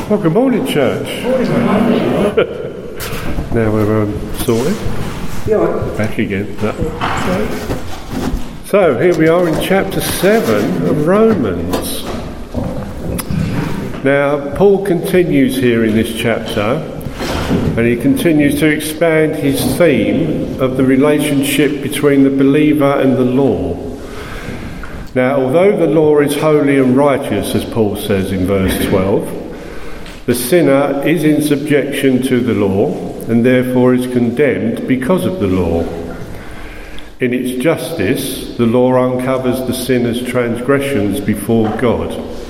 Well, good morning, church. Now we're sorted. Back again. No. So here we are in chapter 7 of Romans. Now Paul continues here in this chapter, and he continues to expand his theme of the relationship between the believer and the law. Now, although the law is holy and righteous, as Paul says in verse 12, the sinner is in subjection to the law and therefore is condemned because of the law. In its justice, the law uncovers the sinner's transgressions before God.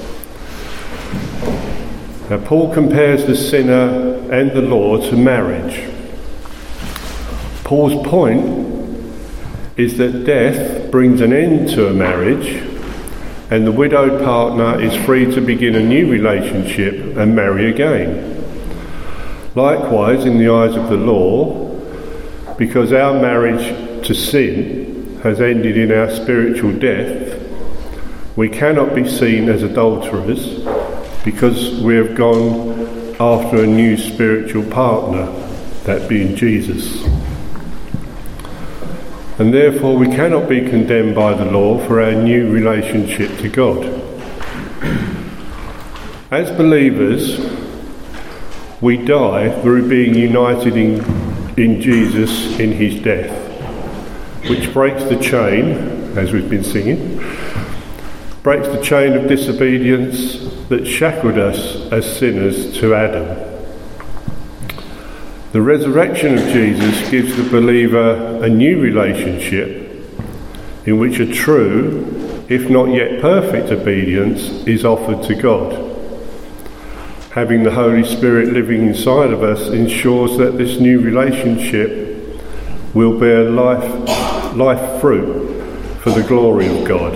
Now, Paul compares the sinner and the law to marriage. Paul's point is that death brings an end to a marriage, and the widowed partner is free to begin a new relationship and marry again. Likewise, in the eyes of the law, because our marriage to sin has ended in our spiritual death, we cannot be seen as adulterers because we have gone after a new spiritual partner, that being Jesus. And therefore we cannot be condemned by the law for our new relationship to God. As believers, we die through being united in Jesus in his death, which breaks the chain, as we've been singing, breaks the chain of disobedience that shackled us as sinners to Adam. The resurrection of Jesus gives the believer a new relationship in which a true, if not yet perfect, obedience is offered to God. Having the Holy Spirit living inside of us ensures that this new relationship will bear life fruit for the glory of God.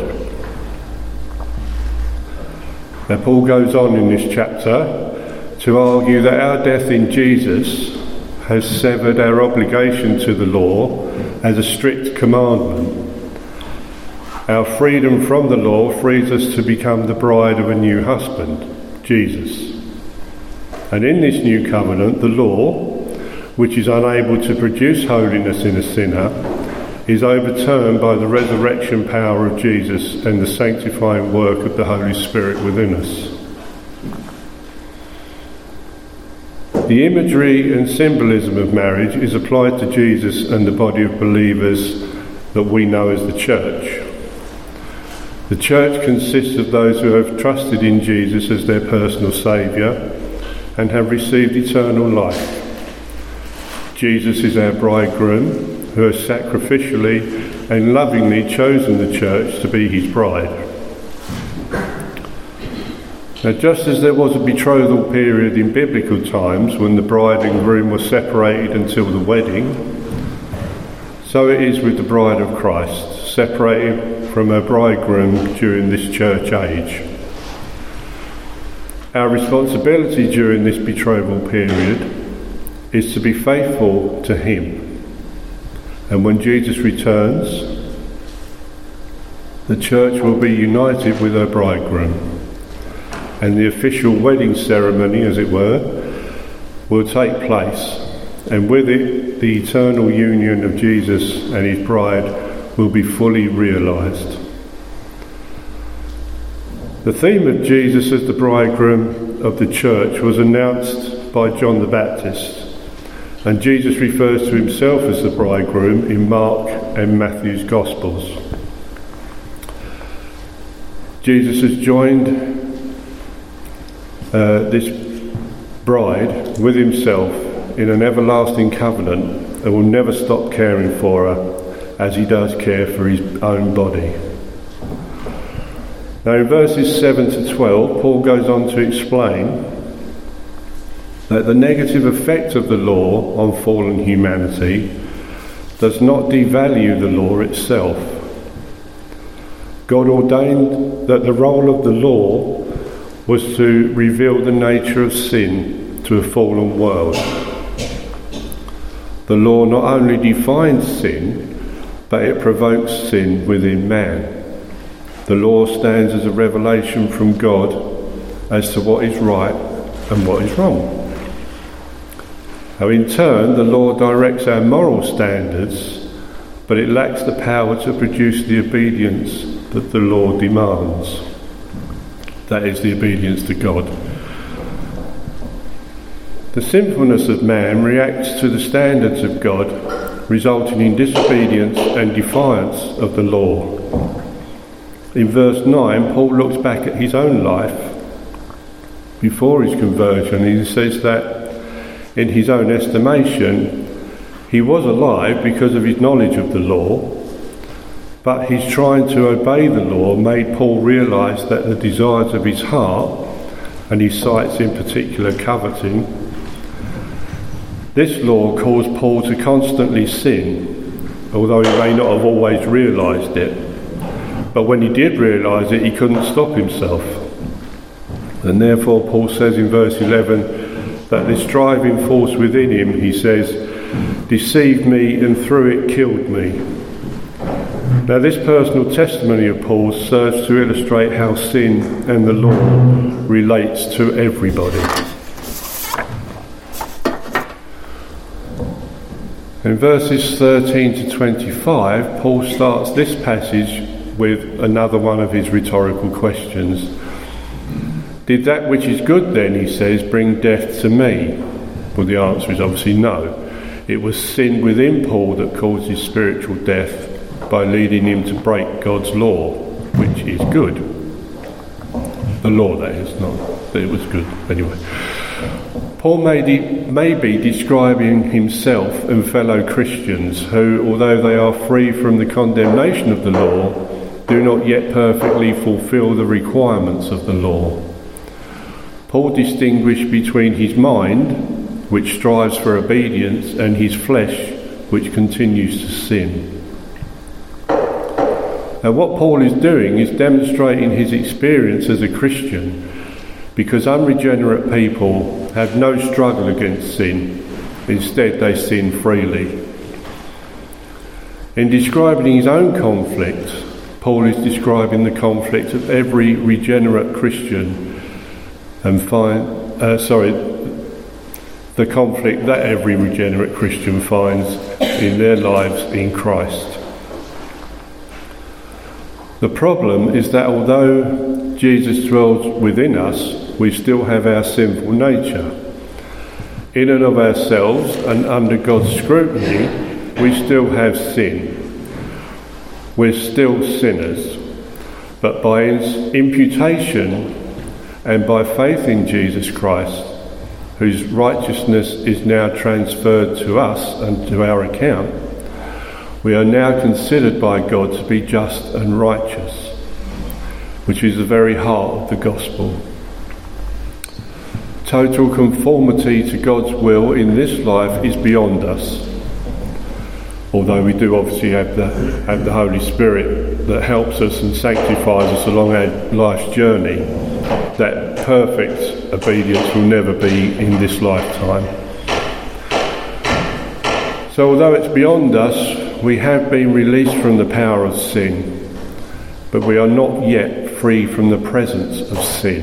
Now, Paul goes on in this chapter to argue that our death in Jesus has severed our obligation to the law as a strict commandment. Our freedom from the law frees us to become the bride of a new husband, Jesus. And in this new covenant, the law, which is unable to produce holiness in a sinner, is overturned by the resurrection power of Jesus and the sanctifying work of the Holy Spirit within us. The imagery and symbolism of marriage is applied to Jesus and the body of believers that we know as the church. The church consists of those who have trusted in Jesus as their personal saviour and have received eternal life. Jesus is our bridegroom who has sacrificially and lovingly chosen the church to be his bride. Now, just as there was a betrothal period in biblical times when the bride and groom were separated until the wedding, so it is with the bride of Christ, separated from her bridegroom during this church age. Our responsibility during this betrothal period is to be faithful to him. And when Jesus returns, the church will be united with her bridegroom. And the official wedding ceremony, as it were, will take place, and with it the eternal union of Jesus and his bride will be fully realised. The theme of Jesus as the bridegroom of the church was announced by John the Baptist, and Jesus refers to himself as the bridegroom in Mark and Matthew's Gospels. Jesus has joined this bride with himself in an everlasting covenant and will never stop caring for her as he does care for his own body. Now, in verses 7 to 12, Paul goes on to explain that the negative effect of the law on fallen humanity does not devalue the law itself. God ordained that the role of the law was to reveal the nature of sin to a fallen world. The law not only defines sin, but it provokes sin within man. The law stands as a revelation from God as to what is right and what is wrong. Now in turn, the law directs our moral standards, but it lacks the power to produce the obedience that the law demands. That is the obedience to God. The sinfulness of man reacts to the standards of God, resulting in disobedience and defiance of the law. In verse 9, Paul looks back at his own life before his conversion, and he says that in his own estimation, he was alive because of his knowledge of the law, but his trying to obey the law made Paul realise that the desires of his heart, and he cites in particular coveting, this law caused Paul to constantly sin, although he may not have always realised it. But when he did realise it, he couldn't stop himself. And therefore Paul says in verse 11, that this driving force within him, he says, deceived me and through it killed me. Now this personal testimony of Paul's serves to illustrate how sin and the law relates to everybody. In verses 13 to 25, Paul starts this passage with another one of his rhetorical questions. Did that which is good then, he says, bring death to me? Well, the answer is obviously no. It was sin within Paul that caused his spiritual death by leading him to break God's law, which is good. The law, that is, not that it was good. Anyway, Paul may be describing himself and fellow Christians who, although they are free from the condemnation of the law, do not yet perfectly fulfil the requirements of the law. Paul distinguished between his mind, which strives for obedience, and his flesh, which continues to sin. Now what Paul is doing is demonstrating his experience as a Christian, because unregenerate people have no struggle against sin. Instead, they sin freely. In describing his own conflict, Paul is describing the conflict of every regenerate Christian, and the conflict that every regenerate Christian finds in their lives in Christ. The problem is that although Jesus dwells within us, we still have our sinful nature. In and of ourselves and under God's scrutiny, we still have sin. We're still sinners. But by imputation and by faith in Jesus Christ, whose righteousness is now transferred to us and to our account, we are now considered by God to be just and righteous, which is the very heart of the gospel. Total conformity to God's will in this life is beyond us, although we do obviously have the Holy Spirit that helps us and sanctifies us along our life's journey. That perfect obedience will never be in this lifetime. So although it's beyond us, we have been released from the power of sin, but we are not yet free from the presence of sin.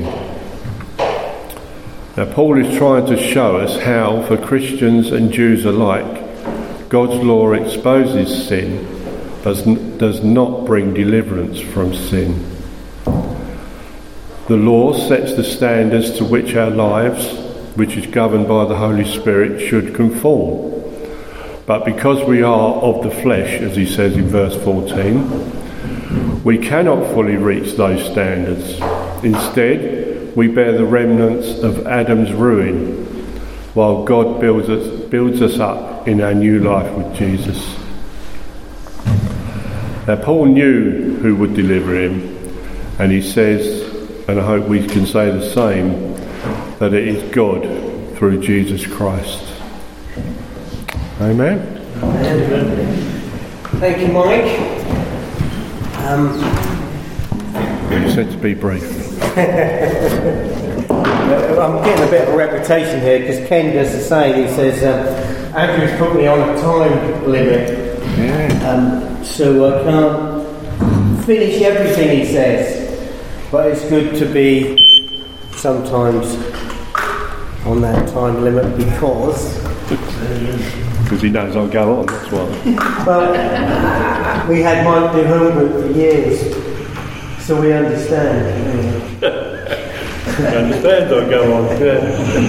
Now Paul is trying to show us how, for Christians and Jews alike, God's law exposes sin, does not bring deliverance from sin. The law sets the standards to which our lives, which is governed by the Holy Spirit, should conform. But because we are of the flesh, as he says in verse 14, we cannot fully reach those standards. Instead, we bear the remnants of Adam's ruin, while God builds us up in our new life with Jesus. Now Paul knew who would deliver him, and he says, and I hope we can say the same, that it is God through Jesus Christ. Amen? Amen. Thank you, Mike. You said to be brief. I'm getting a bit of a reputation here because Ken does the same. He says, Andrew's put me on a time limit. Yeah. So I can't finish everything he says. But it's good to be sometimes on that time limit because he knows I'll go on, that's why. Well, we had Mike do homework for years, so we understand. He understands I'll go on, yeah.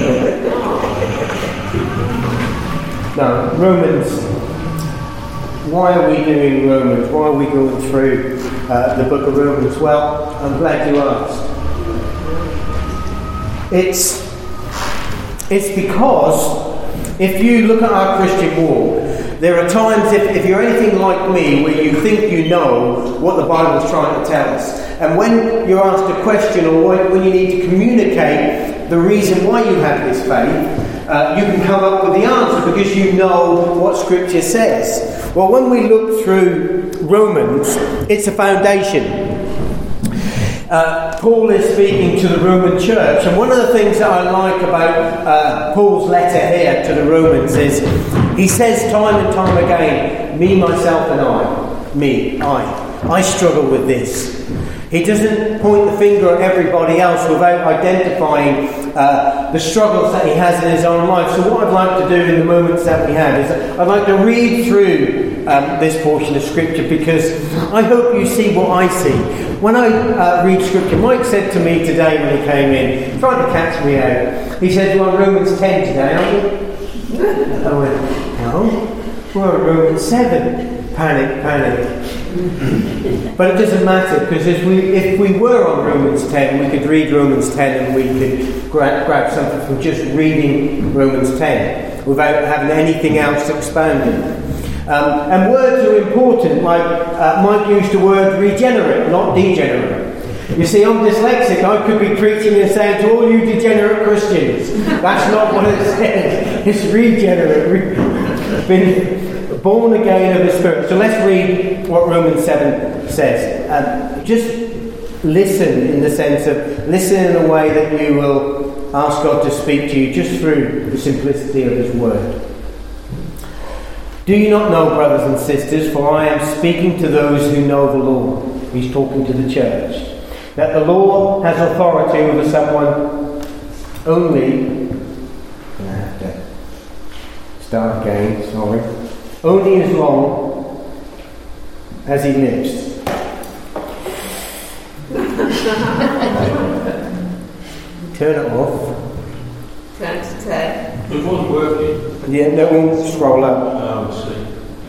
Now, Romans. Why are we doing Romans? Why are we going through the book of Romans? Well, I'm glad you asked. It's because if you look at our Christian walk, there are times, if you're anything like me, where you think you know what the Bible's trying to tell us. And when you're asked a question or when you need to communicate the reason why you have this faith, you can come up with the answer because you know what Scripture says. Well, when we look through Romans, it's a foundation. Paul is speaking to the Roman church, and one of the things that I like about Paul's letter here to the Romans is he says time and time again, me, myself and I struggle with this. He doesn't point the finger at everybody else without identifying the struggles that he has in his own life. So what I'd like to do in the moments that we have is I'd like to read through this portion of Scripture because I hope you see what I see. When I read Scripture, Mike said to me today when he came in, trying to catch me out, he said, "You're on Romans 10 today, aren't you?" I went, "No, we're on Romans 7. Panic. But it doesn't matter because if we were on Romans 10, we could read Romans 10 and we could grab something from just reading Romans 10 without having anything else expounded. And words are important, like Mike used the word regenerate, not degenerate. You see, I'm dyslexic. I could be preaching and saying to all you degenerate Christians, that's not what it says. It's regenerate. Been born again of the Spirit. So let's read what Romans 7 says. Just listen in the sense of listen in a way that you will ask God to speak to you just through the simplicity of His Word. Do you not know, brothers and sisters, for I am speaking to those who know the law. He's talking to the church. That the law has authority over someone only. I have to start again, sorry. Only as long as he lives. Turn it off. Turn to 10. It wasn't working. Yeah, no, we'll scroll up. Oh, I see.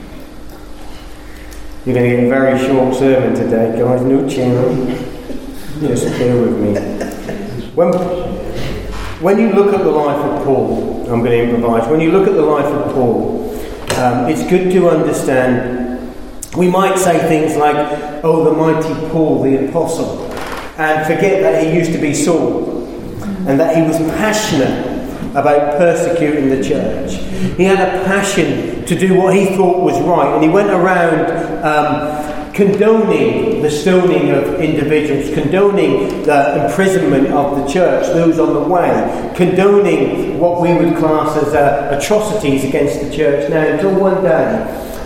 You're going to get a very short sermon today, guys. No channel. Just bear with me. When you look at the life of Paul, I'm going to improvise. When you look at the life of Paul, it's good to understand. We might say things like, "Oh, the mighty Paul, the apostle," and forget that he used to be Saul, and that he was passionate about persecuting the church. He had a passion to do what he thought was right, and he went around condoning the stoning of individuals, condoning the imprisonment of the church, those on the way, condoning what we would class as atrocities against the church. Now, until one day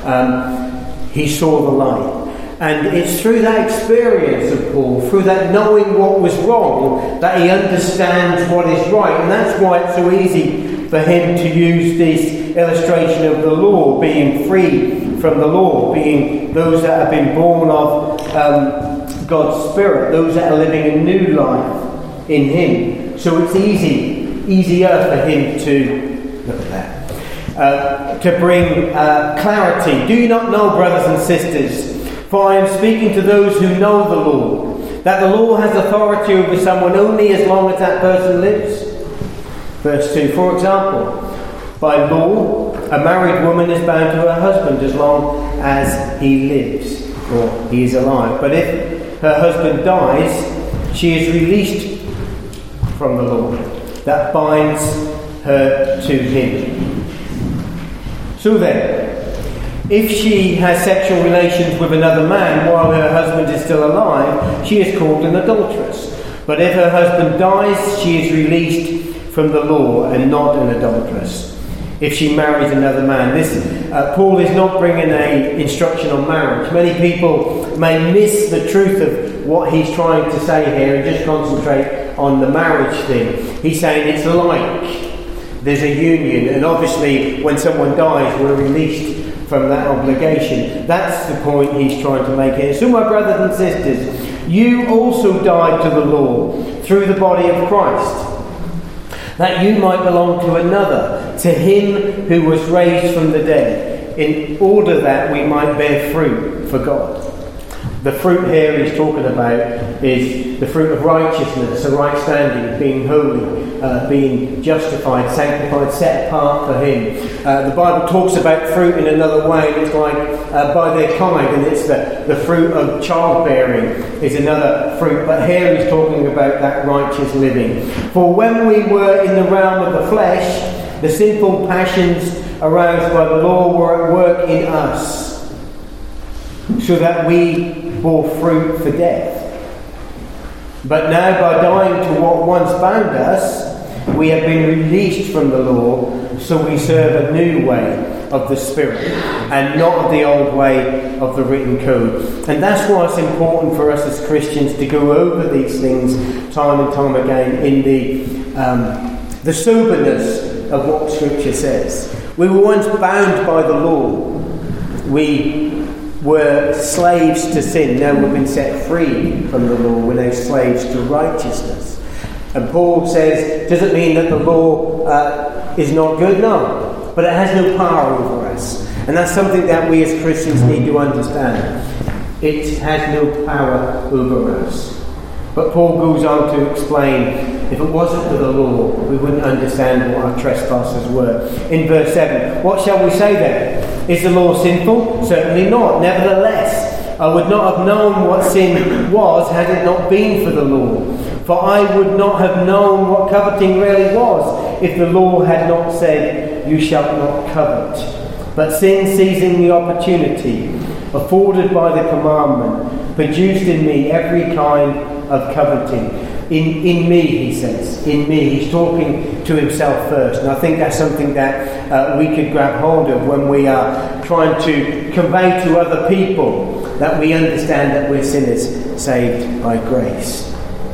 he saw the light. And it's through that experience of Paul, through that knowing what was wrong, that he understands what is right. And that's why it's so easy for him to use this illustration of the law, being free from the law, being those that have been born of God's Spirit, those that are living a new life in Him. So it's easier for him to, look at that, to bring clarity. Do you not know, brothers and sisters, for I am speaking to those who know the law, that the law has authority over someone only as long as that person lives? Verse 2, for example, by law, a married woman is bound to her husband as long as he lives, or he is alive. But if her husband dies, she is released from the law that binds her to him. So then, if she has sexual relations with another man while her husband is still alive, she is called an adulteress. But if her husband dies, she is released from the law and not an adulteress. If she marries another man. Paul is not bringing an instruction on marriage. Many people may miss the truth of what he's trying to say here and just concentrate on the marriage thing. He's saying it's like there's a union, and obviously when someone dies, we're released from that obligation. That's the point he's trying to make here. So, my brothers and sisters, you also died to the law through the body of Christ, that you might belong to another, to him who was raised from the dead, in order that we might bear fruit for God. The fruit here he's talking about is the fruit of righteousness, a right standing, being holy, being justified, sanctified, set apart for him. The Bible talks about fruit in another way, and it's like by their kind, and it's the fruit of childbearing is another fruit. But here he's talking about that righteous living. For when we were in the realm of the flesh, the sinful passions aroused by the law were at work in us, so that we bore fruit for death. But now, by dying to what once bound us, we have been released from the law, so we serve a new way of the Spirit, and not of the old way of the written code. And that's why it's important for us as Christians to go over these things time and time again in the soberness of what Scripture says. We were once bound by the law. We were slaves to sin. Now we've been set free from the law. We're now slaves to righteousness. And Paul says, does it mean that the law is not good? No. But it has no power over us. And that's something that we as Christians need to understand. It has no power over us. But Paul goes on to explain, if it wasn't for the law, we wouldn't understand what our trespasses were. In verse 7, what shall we say then? Is the law sinful? Certainly not. Nevertheless, I would not have known what sin was had it not been for the law. For I would not have known what coveting really was if the law had not said, you shall not covet. But sin, seizing the opportunity afforded by the commandment, produced in me every kind of coveting. In me, he says. In me. He's talking to himself first. And I think that's something that we could grab hold of when we are trying to convey to other people that we understand that we're sinners saved by grace.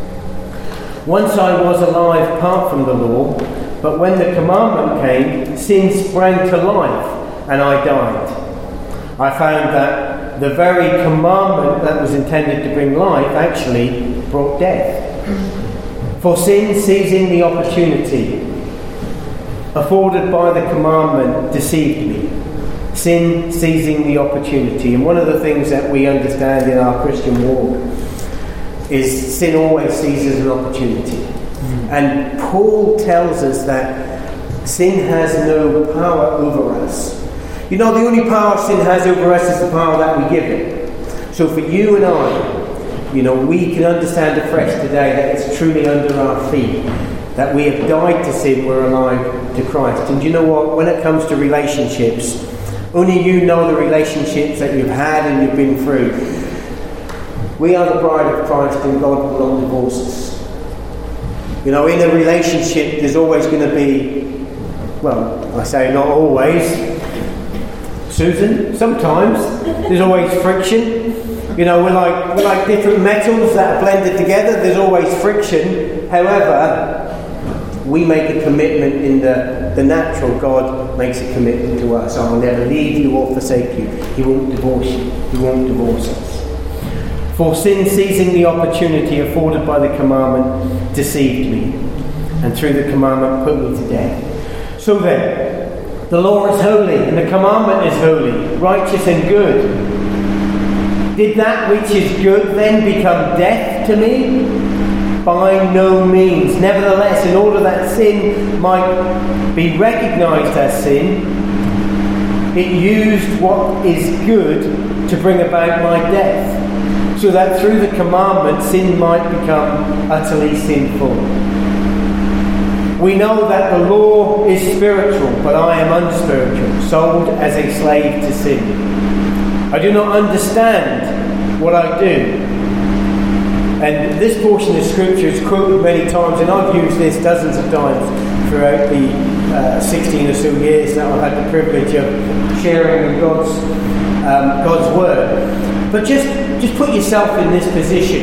Once I was alive apart from the law, but when the commandment came, sin sprang to life and I died. I found that the very commandment that was intended to bring life actually brought death. For sin, seizing the opportunity afforded by the commandment, deceived me. Sin, seizing the opportunity. And one of the things that we understand in our Christian walk is sin always seizes an opportunity. And Paul tells us that sin has no power over us. You know, the only power sin has over us is the power that we give it. So for you and I, you know, we can understand afresh today that it's truly under our feet, that we have died to sin, we're alive to Christ. And you know what? When it comes to relationships, only you know the relationships that you've had and you've been through. We are the bride of Christ and God will not divorce us. You know, in a relationship there's always going to be, well, I say not always, Susan, sometimes there's always friction. You know, we're like different metals that are blended together. There's always friction. However, we make a commitment in the natural. God makes a commitment to us. I will never leave you or forsake you. He won't divorce you. He won't divorce us. For sin, seizing the opportunity afforded by the commandment, deceived me, and through the commandment put me to death. So then, the law is holy, and the commandment is holy, righteous and good. Did that which is good then become death to me? By no means. Nevertheless, in order that sin might be recognized as sin, it used what is good to bring about my death, so that through the commandment sin might become utterly sinful. We know that the law is spiritual, but I am unspiritual, sold as a slave to sin. I do not understand what I do. And this portion of Scripture is quoted many times, and I've used this dozens of times throughout the 16 or so years that I've had the privilege of sharing God's Word. But just put yourself in this position,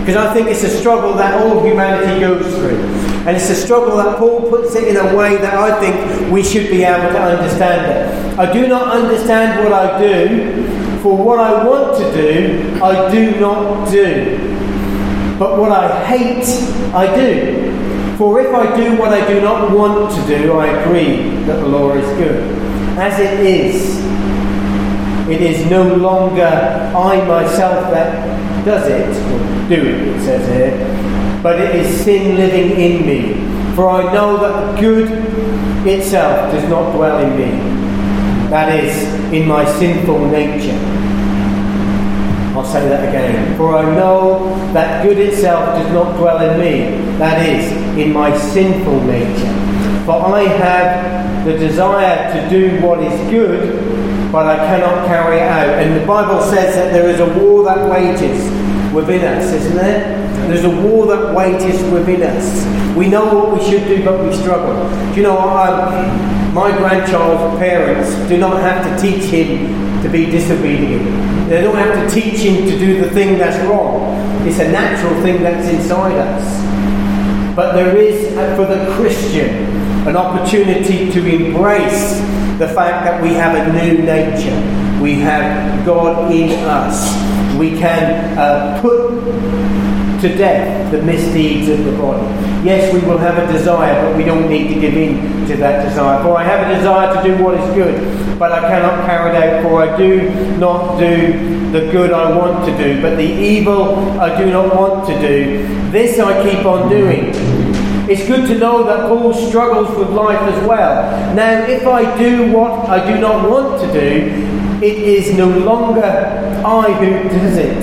because I think it's a struggle that all humanity goes through. And it's a struggle that Paul puts it in a way that I think we should be able to understand it. I do not understand what I do, for what I want to do, I do not do. But what I hate, I do. For if I do what I do not want to do, I agree that the law is good. As it is no longer I myself that does it, or do it says here, but it is sin living in me. For I know that good itself does not dwell in me, that is, in my sinful nature. I'll say that again. For I know that good itself does not dwell in me, that is, in my sinful nature. For I have the desire to do what is good, but I cannot carry it out. And the Bible says that there is a war that wages within us, isn't there? There's a war that wages within us. We know what we should do, but we struggle. Do you know, my grandchild's parents do not have to teach him to be disobedient. They don't have to teach him to do the thing that's wrong. It's a natural thing that's inside us. But there is, for the Christian, an opportunity to embrace the fact that we have a new nature. We have God in us. We can put to death the misdeeds of the body. Yes, we will have a desire, but we don't need to give in to that desire. For I have a desire to do what is good, but I cannot carry it out. For I do not do the good I want to do, but the evil I do not want to do, this I keep on doing. It's good to know that Paul struggles with life as well. Now, if I do what I do not want to do, it is no longer I who does it,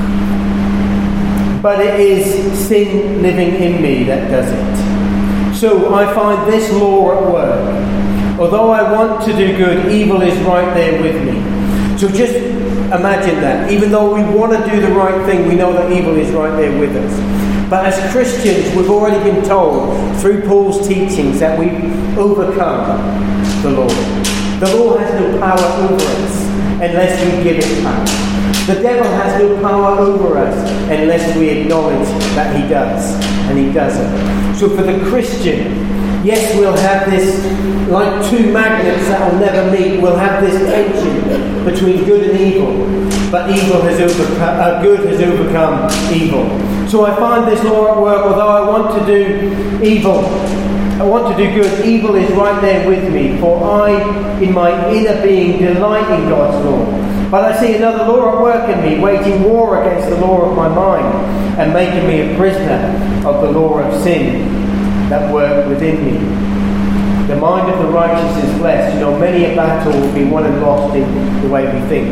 but it is sin living in me that does it. So I find this law at work. Although I want to do good, evil is right there with me. So just imagine that. Even though we want to do the right thing, we know that evil is right there with us. But as Christians, we've already been told through Paul's teachings that we overcome the law. The law has no power over us unless we give it power. The devil has no power over us unless we acknowledge that he does, and he doesn't. So for the Christian, yes, we'll have this, like two magnets that will never meet, we'll have this tension between good and evil, but good has overcome evil. So I find this law at work. Although I want to do evil, I want to do good, evil is right there with me, for I, in my inner being, delight in God's law. But I see another law at work in me, waging war against the law of my mind, and making me a prisoner of the law of sin that work within me. The mind of the righteous is blessed. You know, many a battle will be won and lost in the way we think.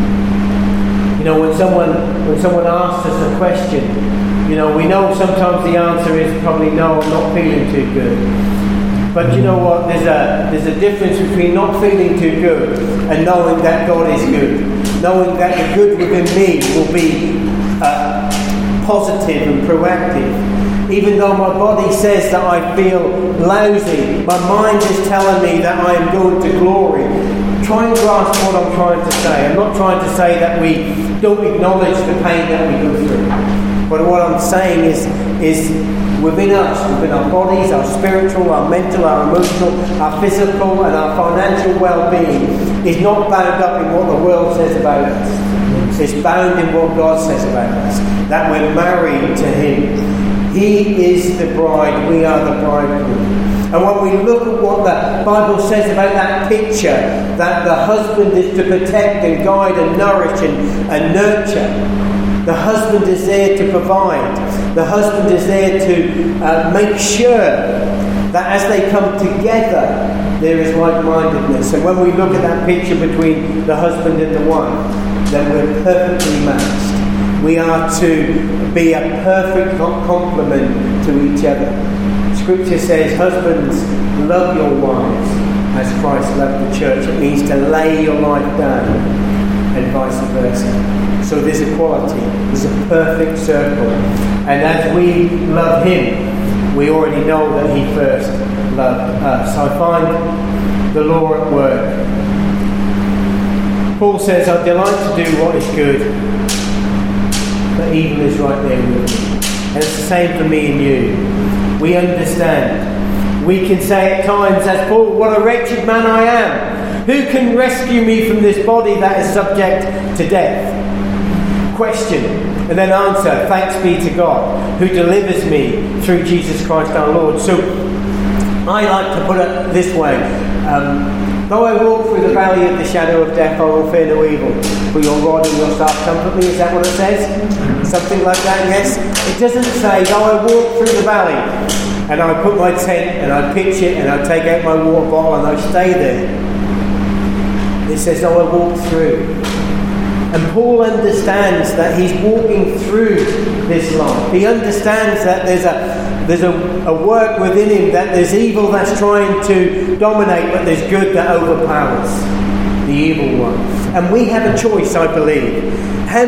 You know, when someone asks us a question, you know, we know sometimes the answer is probably no, I'm not feeling too good. But you know what? There's a difference between not feeling too good and knowing that God is good. Knowing that the good within me will be positive and proactive. Even though my body says that I feel lousy, my mind is telling me that I am going to glory. Try and grasp what I'm trying to say. I'm not trying to say that we don't acknowledge the pain that we go through. But what I'm saying is within us, within our bodies, our spiritual, our mental, our emotional, our physical and our financial well-being is not bound up in what the world says about us. It's bound in what God says about us. That we're married to Him. He is the bride, we are the bridegroom. And when we look at what the Bible says about that picture, that the husband is to protect and guide and nourish and nurture. The husband is there to provide. The husband is there to make sure that as they come together, there is like-mindedness. And when we look at that picture between the husband and the wife, then we're perfectly matched. We are to be a perfect complement to each other. Scripture says, husbands, love your wives as Christ loved the church. It means to lay your life down and vice versa. So there's equality. There's a perfect circle. And as we love Him, we already know that He first loved us. I find the law at work. Paul says, I delight to do what is good, but evil is right there with me. And it's the same for me and you. We understand. We can say at times, as Paul, what a wretched man I am. Who can rescue me from this body that is subject to death? Question, and then answer, thanks be to God, who delivers me through Jesus Christ our Lord. So, I like to put it this way. Though I walk through the valley of the shadow of death, I will fear no evil. For your rod and your staff comfort me. Is that what it says? Something like that, yes? It doesn't say, though I walk through the valley, and I put my tent, and I pitch it, and I take out my water bottle, and I stay there. It says, though I walk through. And Paul understands that he's walking through this life. He understands that there's a work within him, that there's evil that's trying to dominate, but there's good that overpowers the evil one. And we have a choice, I believe. How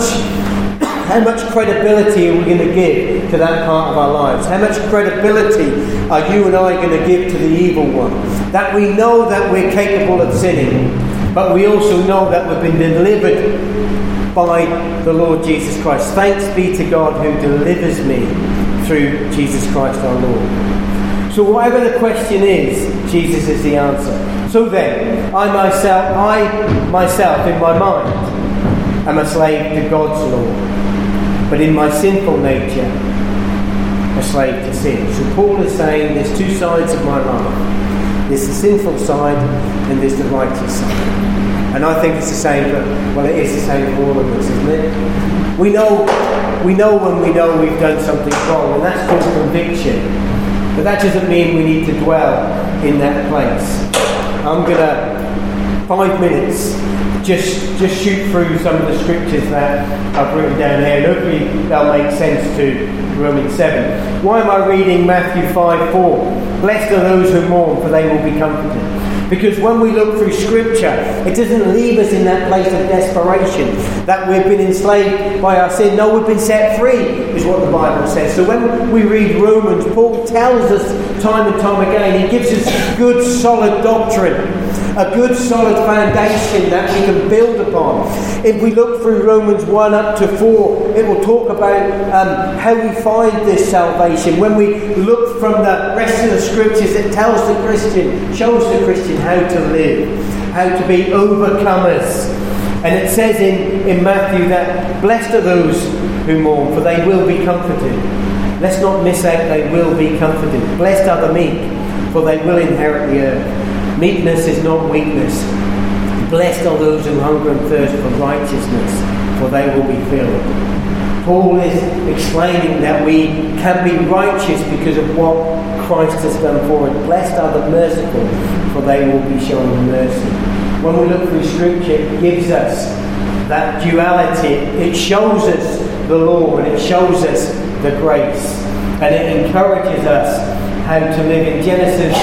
much credibility are we going to give to that part of our lives? How much credibility are you and I going to give to the evil one? That we know that we're capable of sinning, but we also know that we've been delivered by the Lord Jesus Christ. Thanks be to God who delivers me through Jesus Christ our Lord. So whatever the question is, Jesus is the answer. So then, I myself in my mind am a slave to God's law, but in my sinful nature a slave to sin. So Paul is saying there's two sides of my life. There's the sinful side and there's the righteous side. And I think it's the same, but it is the same for all of us, isn't it? We know when we know we've done something wrong, and that's called conviction. But that doesn't mean we need to dwell in that place. I'm going to, 5 minutes, just shoot through some of the scriptures that I've written down here, and hopefully they'll make sense to Romans 7. Why am I reading Matthew 5:4? Blessed are those who mourn, for they will be comforted. Because when we look through Scripture, it doesn't leave us in that place of desperation that we've been enslaved by our sin. No, we've been set free, is what the Bible says. So when we read Romans, Paul tells us time and time again, he gives us good solid doctrine, a good solid foundation that we can build upon. If we look through Romans 1 up to 4, it will talk about how we find this salvation. When we look from the rest of the Scriptures, it tells the Christian, shows the Christian how to live, how to be overcomers. And it says in Matthew that blessed are those who mourn, for they will be comforted. Let's not miss out, they will be comforted. Blessed are the meek, for they will inherit the earth. Meekness is not weakness. Blessed are those who hunger and thirst for righteousness, for they will be filled. Paul is explaining that we can be righteous because of what Christ has done for us. Blessed are the merciful, for they will be shown mercy. When we look through Scripture, it gives us that duality. It shows us the law and it shows us the grace. And it encourages us how to live. In Genesis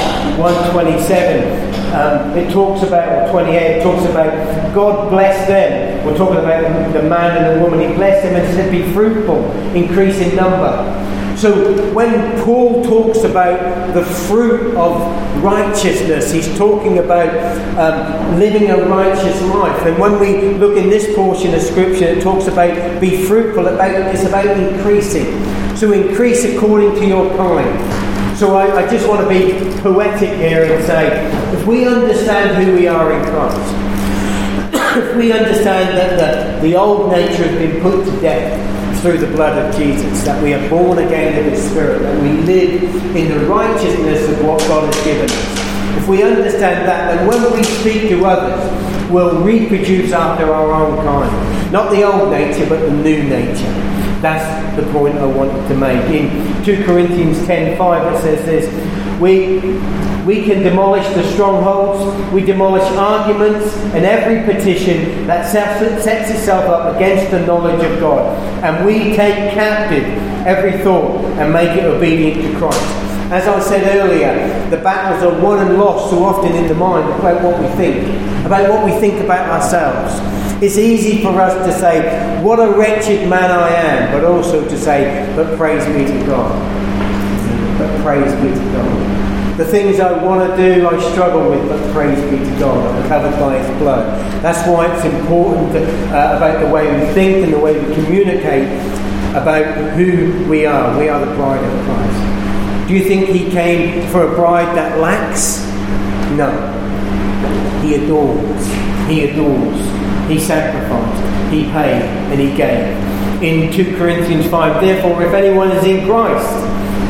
1:27, it talks about, or 28, it talks about God bless them. We're talking about the man and the woman. He blessed them and said, be fruitful, increase in number. So when Paul talks about the fruit of righteousness, he's talking about living a righteous life. And when we look in this portion of Scripture, it talks about be fruitful. It's about increasing. So increase according to your kind. So I just want to be poetic here and say, if we understand who we are in Christ, if we understand that the old nature has been put to death through the blood of Jesus, that we are born again in the Spirit, that we live in the righteousness of what God has given us. If we understand that, then when we speak to others, we'll reproduce after our own kind. Not the old nature, but the new nature. That's the point I wanted to make. In 2 Corinthians 10:5 it says this, we can demolish the strongholds, we demolish arguments and every petition that sets itself up against the knowledge of God. And we take captive every thought and make it obedient to Christ. As I said earlier, the battles are won and lost so often in the mind about what we think about ourselves. It's easy for us to say, what a wretched man I am, but also to say, but praise be to God. but praise be to God. The things I want to do, I struggle with, but praise be to God. I'm covered by His blood. That's why it's important about the way we think and the way we communicate about who we are. We are the bride of Christ. Do you think He came for a bride that lacks? No. He adores. He adores. He sacrificed. He paid and He gave. In 2 Corinthians 5, therefore, if anyone is in Christ,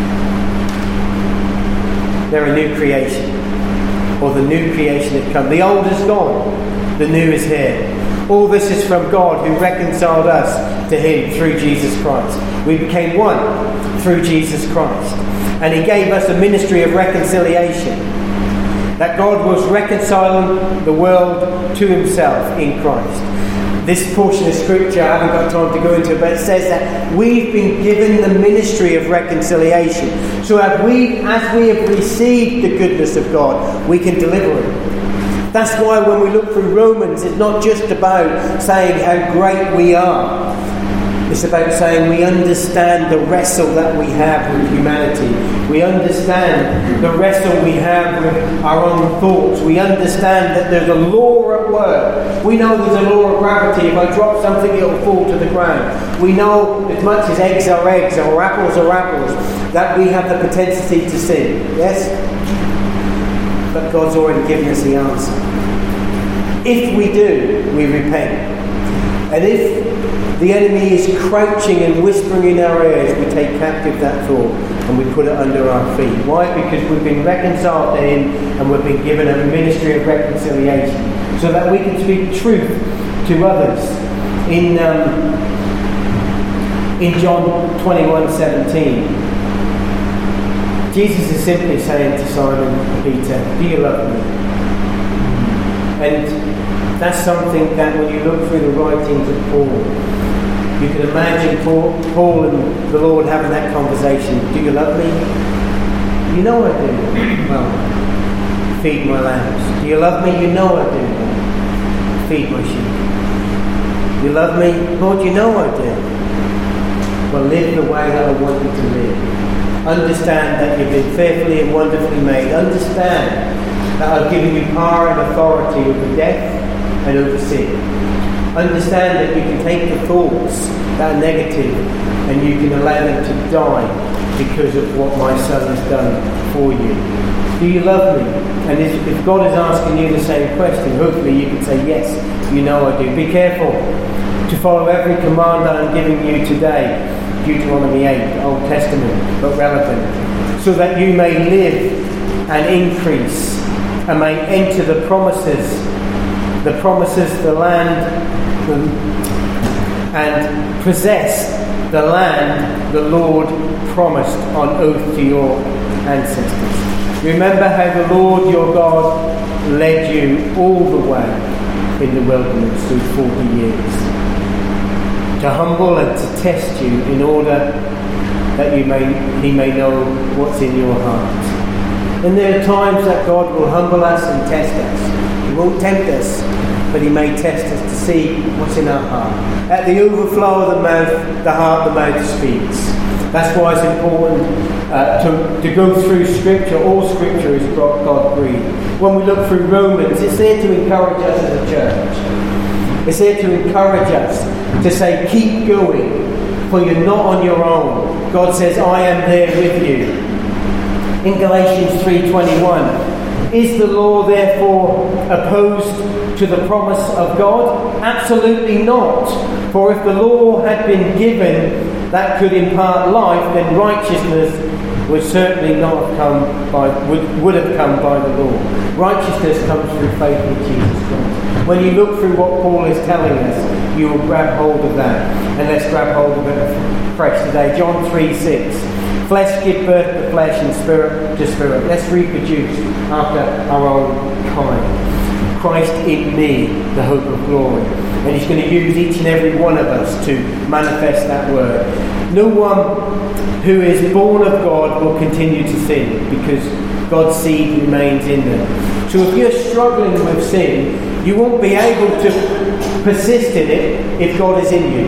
they're a new creation, or the new creation had come. The old is gone, the new is here. All this is from God, who reconciled us to Him through Jesus Christ. We became one through Jesus Christ, and He gave us a ministry of reconciliation, that God was reconciling the world to Himself in Christ. This portion of Scripture, I haven't got time to go into it, but it says that we've been given the ministry of reconciliation. So as we have received the goodness of God, we can deliver it. That's why when we look through Romans, it's not just about saying how great we are. It's about saying we understand the wrestle that we have with humanity. We understand the wrestle we have with our own thoughts. We understand that there's a law at work. We know there's a law of gravity. If I drop something, it'll fall to the ground. We know as much as eggs are eggs or apples are apples, that we have the propensity to sin. Yes? But God's already given us the answer. If we do, we repent. And if the enemy is crouching and whispering in our ears, we take captive that thought and we put it under our feet. Why? Because we've been reconciled to Him and we've been given a ministry of reconciliation so that we can speak truth to others. In John 21:17, Jesus is simply saying to Simon Peter, do you love me? And that's something that when you look through the writings of Paul, you can imagine Paul and the Lord having that conversation. Do you love me? You know I do. Well, feed my lambs. Do you love me? You know I do. Feed my sheep. You love me? Lord, you know I do. Well, live the way that I want you to live. Understand that you've been fearfully and wonderfully made. Understand that I've given you power and authority over death and over sin. Understand that you can take the thoughts that are negative and you can allow them to die because of what my Son has done for you. Do you love me? And if God is asking you the same question, hopefully you can say, yes, you know I do. Be careful to follow every command that I'm giving you today. Deuteronomy 8, Old Testament, but relevant. So that you may live and increase and may enter the promises, the land, and possess the land the Lord promised on oath to your ancestors. Remember how the Lord your God led you all the way in the wilderness through 40 years, to humble and to test you in order that He may know what's in your heart. And there are times that God will humble us and test us. He won't tempt us, but He may test us to see what's in our heart. At the overflow of the mouth, the heart, the mouth speaks. That's why it's important to go through Scripture. All Scripture is God-breathed. When we look through Romans, it's there to encourage us as a church. It's there to encourage us to say, keep going, for you're not on your own. God says, I am there with you. In Galatians 3:21, is the law therefore opposed to the promise of God? Absolutely not. For if the law had been given that could impart life, then righteousness would certainly not have come would have come by the law. Righteousness comes through faith in Jesus Christ. When you look through what Paul is telling us, you will grab hold of that. And let's grab hold of it fresh today. John 3:6. Flesh give birth to flesh and spirit to spirit. Let's reproduce after our own kind. Christ in me, the hope of glory. And He's going to use each and every one of us to manifest that word. No one who is born of God will continue to sin because God's seed remains in them. So if you're struggling with sin, you won't be able to persist in it if God is in you.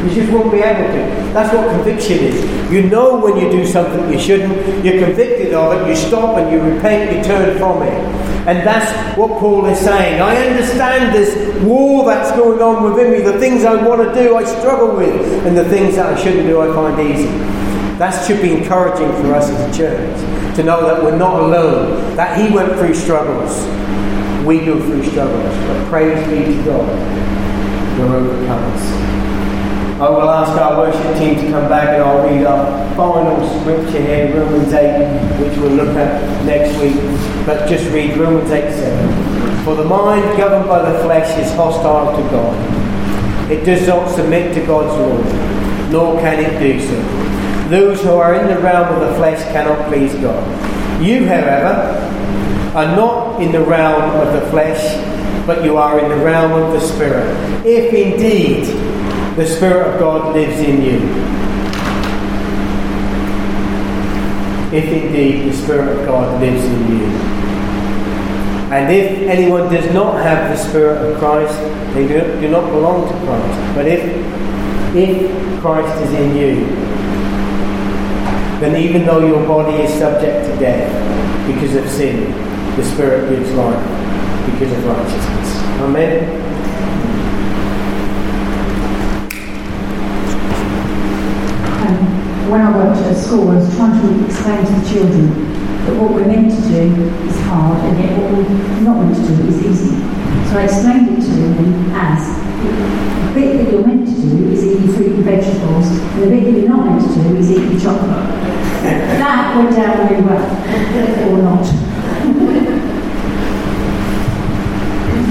You just won't be able to. That's what conviction is. You know when you do something you shouldn't, you're convicted of it, you stop and you repent, you turn from it. And that's what Paul is saying. I understand this war that's going on within me. The things I want to do, I struggle with. And the things that I shouldn't do, I find easy. That should be encouraging for us as a church. To know that we're not alone. That he went through struggles. We go through struggles. But praise be to God. We're overcomers. I will ask our worship team to come back and I'll read our final scripture here, Romans 8, which we'll look at next week. But just read Romans 8:7. For the mind governed by the flesh is hostile to God. It does not submit to God's law, nor can it do so. Those who are in the realm of the flesh cannot please God. You, however, are not in the realm of the flesh, but you are in the realm of the Spirit. If indeed the Spirit of God lives in you. If indeed the Spirit of God lives in you. And if anyone does not have the Spirit of Christ, they do not belong to Christ. But if Christ is in you, then even though your body is subject to death because of sin, the Spirit gives life because of righteousness. Amen. When I worked at a school, I was trying to explain to the children that what we're meant to do is hard, and yet what we're not meant to do is easy. So I explained it to them as the bit that you're meant to do is eating fruit and vegetables, and the bit that you're not meant to do is eating chocolate. That went down really well.